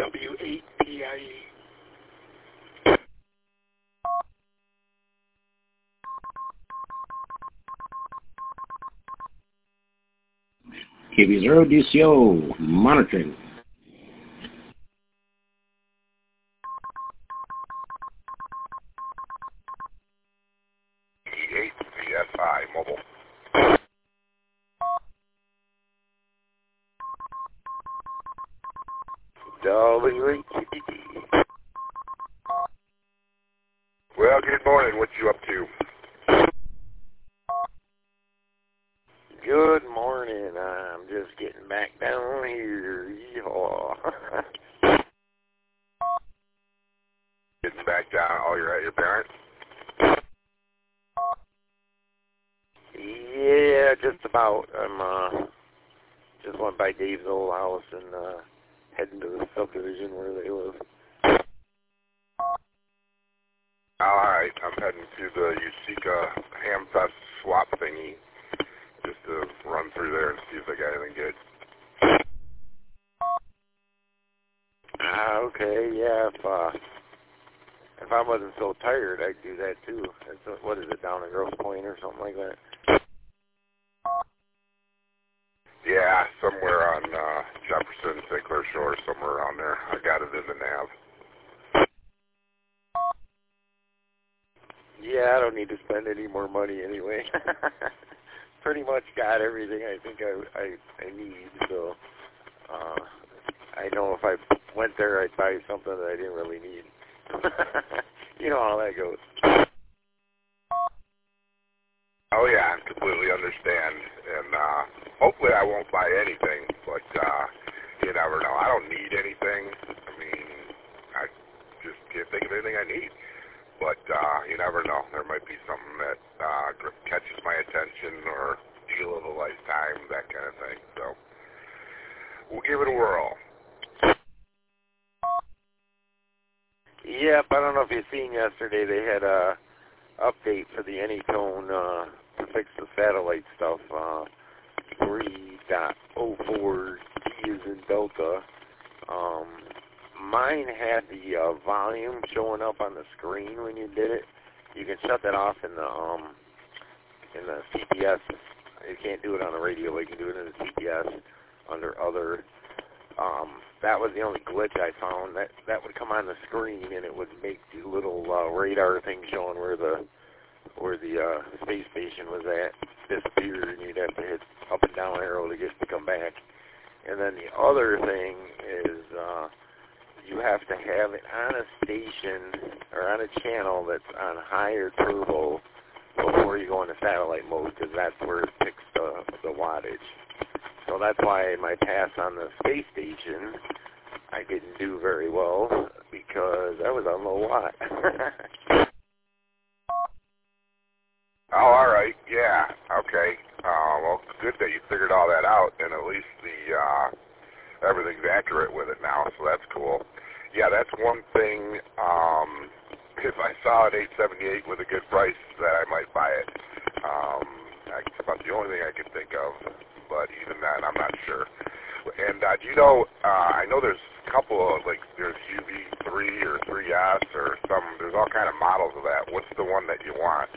W8PIE. KB0 DCO monitoring. E8VSI mobile. W8PPD. Well, good morning. What you up to? Good morning. I'm just getting back down here. Yeehaw. Getting back down. Oh, you're at your parents'? Yeah, just about. I'm just went by Dave's old house and heading to the subdivision where they live. All right. I'm heading to the Usika Hamfest swap thingy just to run through there and see if they got anything good. Okay, yeah. If I wasn't so tired, I'd do that too. What is it, down in Grosse Pointe or something like that? Yeah, somewhere on Jefferson, St. Clair Shore, somewhere around there. I got it in the nav. Yeah, I don't need to spend any more money anyway. Pretty much got everything I think I need, so I know if I went there I'd buy something that I didn't really need. You know how that goes. Oh yeah, I completely understand, and hopefully I won't buy anything, but you never know. I don't need anything. I mean, I just can't think of anything I need, but you never know. There might be something that catches my attention or deal of a lifetime, that kind of thing, so we'll give it a whirl. Yep, I don't know if you've seen yesterday, they had a update for the Anytone to fix the satellite stuff. 3.04 D is in Delta. Mine had the volume showing up on the screen when you did it. You can shut that off in the CPS. You can't do it on the radio, but you can do it in the CPS under other. That was the only glitch I found. That would come on the screen and it would make the little radar thing showing where the space station was at disappear, and you'd have to hit up and down arrow to come back. And then the other thing is you have to have it on a station or on a channel that's on higher turbo before you go into satellite mode, because that's where it picks the wattage. So that's why my pass on the space station, I didn't do very well, because I was on low watt. Oh, all right. Yeah. Okay. Well, good that you figured all that out, and at least the everything's accurate with it now, so that's cool. Yeah, that's one thing. If I saw an 878 with a good price, that I might buy it. That's about the only thing I can think of, but even that, I'm not sure. And do you know, I know there's a couple of, like, there's UV3 or 3S or some, there's all kind of models of that. What's the one that you want?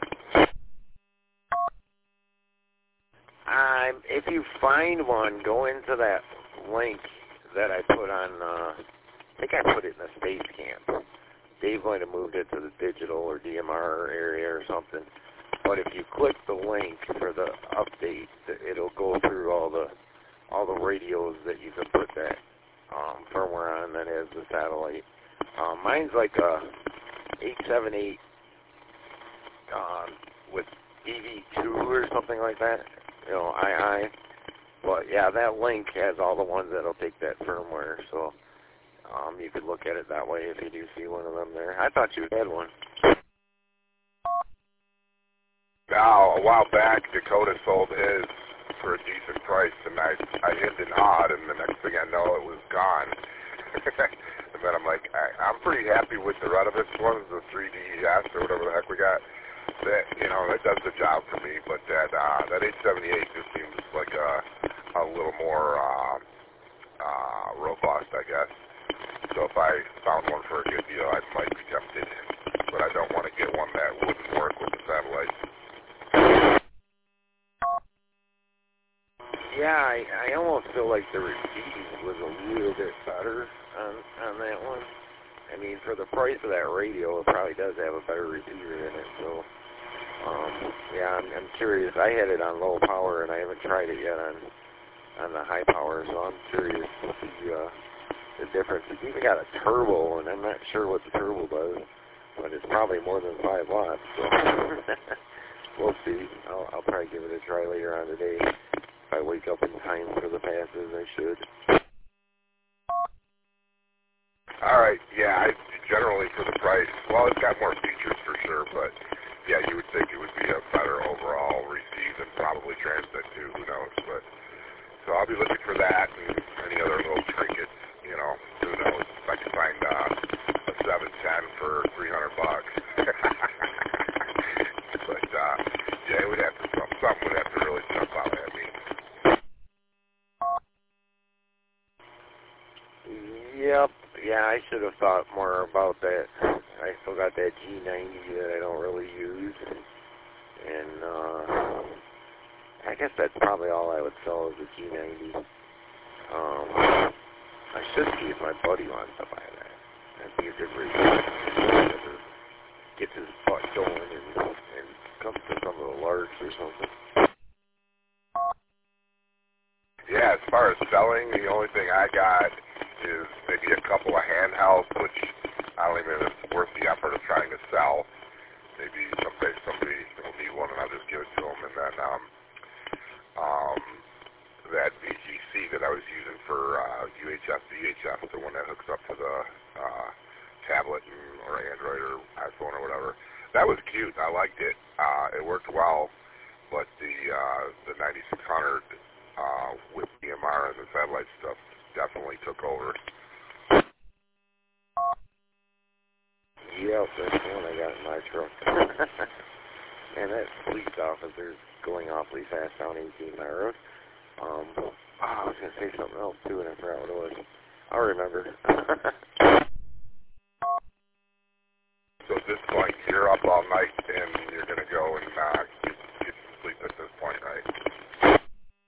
If you find one, go into that link that I put on, I think I put it in the Space Camp. Dave might have moved it to the digital or DMR area or something. But if you click the link for the update, it'll go through all the radios that you can put that firmware on that has the satellite. Mine's like a 878 with EV2 or something like that, you know, II. But yeah, that link has all the ones that'll take that firmware, so you could look at it that way if you do see one of them there. I thought you had one. Now, a while back, Dakota sold his for a decent price, and I hit an odd, and the next thing I know, it was gone. And then I'm like, I'm pretty happy with the Renovitz ones, the 3DS or whatever the heck we got. That, you know, that does the job for me, but that 878 just seems like a little more robust, I guess. So if I found one for a good deal, I might be tempted. But I don't want to get one that wouldn't work with the satellites. Yeah, I almost feel like the receiving was a little bit better on that one. I mean, for the price of that radio, it probably does have a better receiver in it. So, yeah, I'm curious. I had it on low power, and I haven't tried it yet on the high power. So I'm curious to see the difference. It's even got a turbo, and I'm not sure what the turbo does, but it's probably more than 5 watts. So we'll see. I'll probably give it a try later on today. If I wake up in time for the passes, I should. All right, yeah, generally for the price, well, it's got more features for sure, but yeah, you would think it would be a better overall receive and probably transmit too, who knows, but so I'll be looking for that and any other little trinkets, you know, who knows, if I can find a 710 for $300. But yeah, it would have to, something would have to really jump out at me. Yep. Yeah, I should have thought more about that. I still got that G90 that I don't really use. And I guess that's probably all I would sell is the G90. I should see if my buddy wants to buy that. That'd be a good reason. Gets his butt going and comes to some of the larks or something. Yeah, as far as selling, the only thing I got is maybe a couple of handhelds, which I don't even know if it's worth the effort of trying to sell. Maybe someday somebody will need one and I'll just give it to them. And then that VGC that I was using for UHF, VHF, the one that hooks up to the tablet or Android or iPhone or whatever, that was cute. I liked it. It worked well, but the 9600 with EMR and the satellite stuff definitely took over. Yep, that's the one I got in my truck. And that police officer's going awfully fast down 18 Mile Road. I was going to say something else too, and I forgot what it was. I'll remember. So at this point, you're up all night, and you're going to go and get some sleep at this point, right?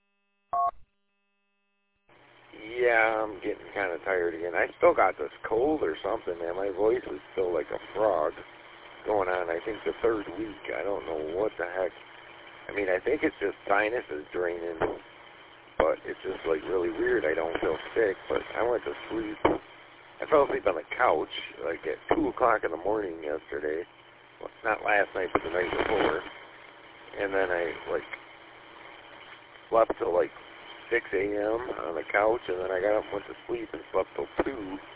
Yeah, I'm getting kind of tired again. I still got this cold or something, man. My voice is still like a frog going on, I think, the 3rd week. I don't know what the heck. I mean, I think it's just sinuses draining, but it's just, like, really weird. I don't feel sick, but I went to sleep. I fell asleep on the couch, like, at 2 o'clock in the morning yesterday. Well, not last night, but the night before. And then I, like, slept till, like, 6 a.m. on the couch, and then I got up and went to sleep and slept till 2.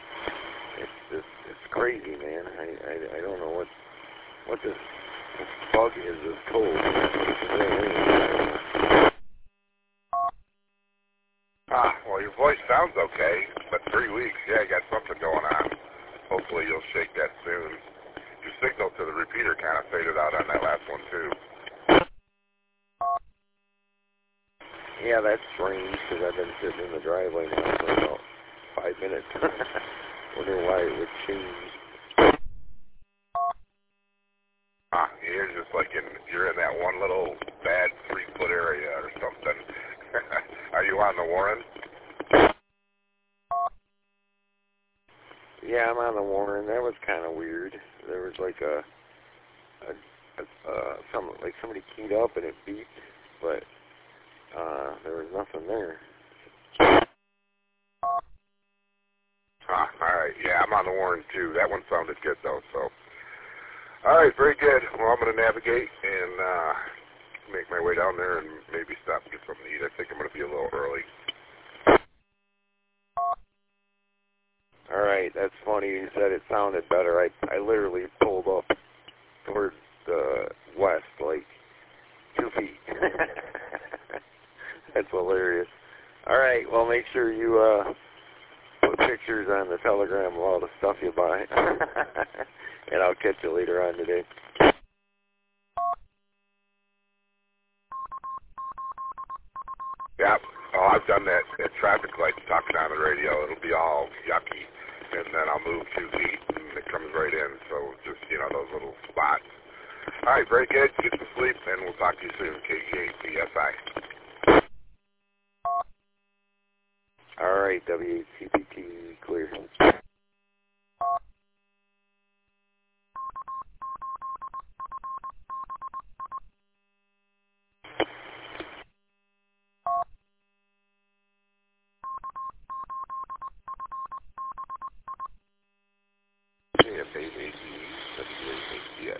It's crazy, man. I don't know what this bug is this cold. Well, your voice sounds okay, but 3 weeks, yeah, you got something going on. Hopefully you'll shake that soon. Your signal to the repeater kind of faded out on that last one, too. Yeah, that's strange, because I've been sitting in the driveway now for about 5 minutes. Wonder why it would change. You're just like you're in that one little bad 3-foot area or something. Are you on the Warren? Yeah, I'm on the Warren. That was kind of weird. There was like somebody keyed up and it beeped, but there was nothing there. All right, yeah, I'm on the Warren too. That one sounded good though, so. All right, very good. Well, I'm going to navigate and make my way down there and maybe stop and get something to eat. I think I'm going to be a little early. All right, that's funny. You said it sounded better. I literally pulled up toward the west, like 2 feet. That's hilarious. All right, well, make sure you put pictures on the Telegram of all the stuff you buy. And I'll catch you later on today. Yeah, oh, I've done that at traffic lights, talking on the radio. It'll be all yucky. and then I'll move 2 feet, and it comes right in. So just, those little spots. All right, very good. Get some sleep, and we'll talk to you soon. KG8PSI. All right, W8CPT clear. KFAAG, W8HDX.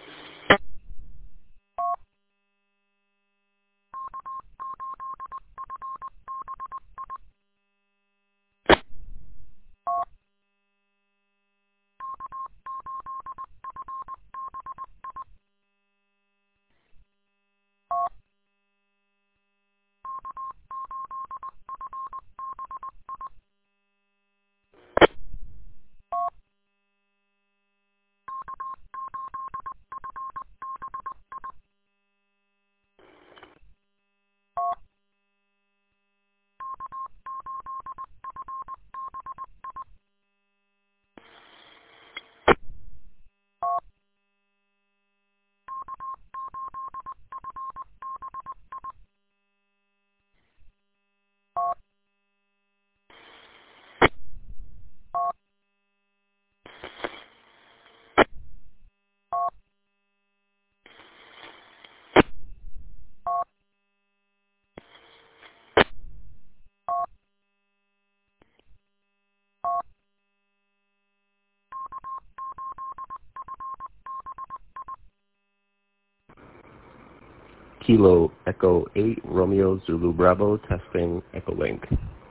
Kilo Echo 8 Romeo Zulu Bravo testing Echo Link.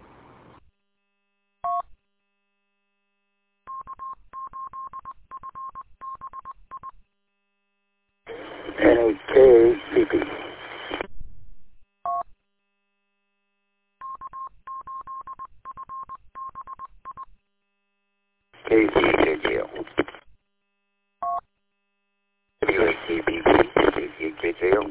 NHKCP. KCJL. W8CPT. KCJL.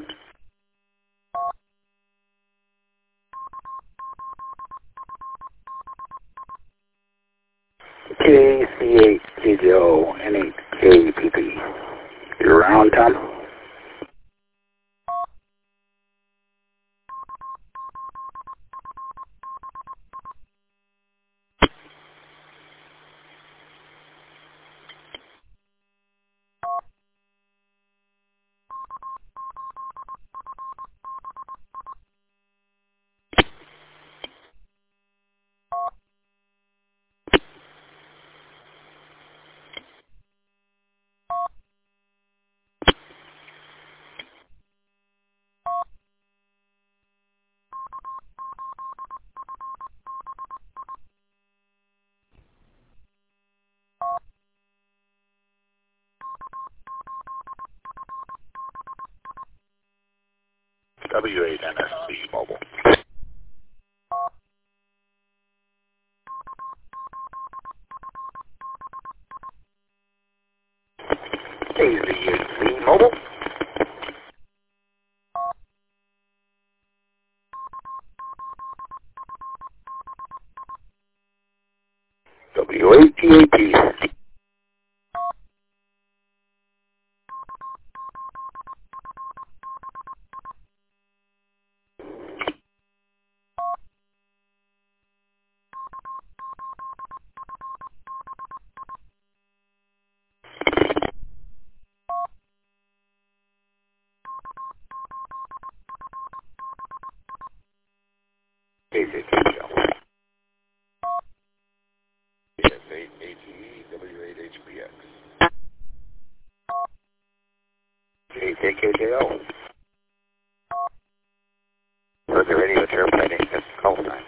KC8CJO N8KPP. You're around, Tom? W8NSC Mobile. KZ8C Mobile. W8TAP. KZKL. KF8ATE, W8HBX. KZKL. We're ready to terminate this call sign.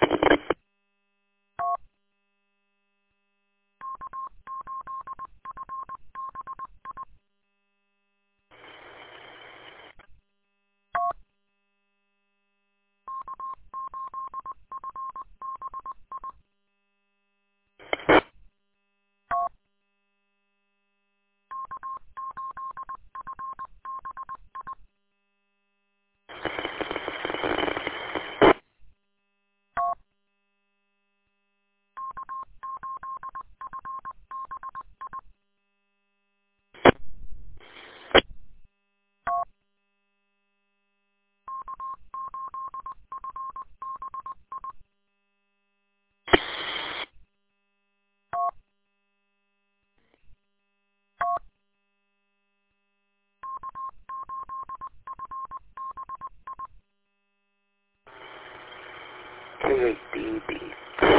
KADB.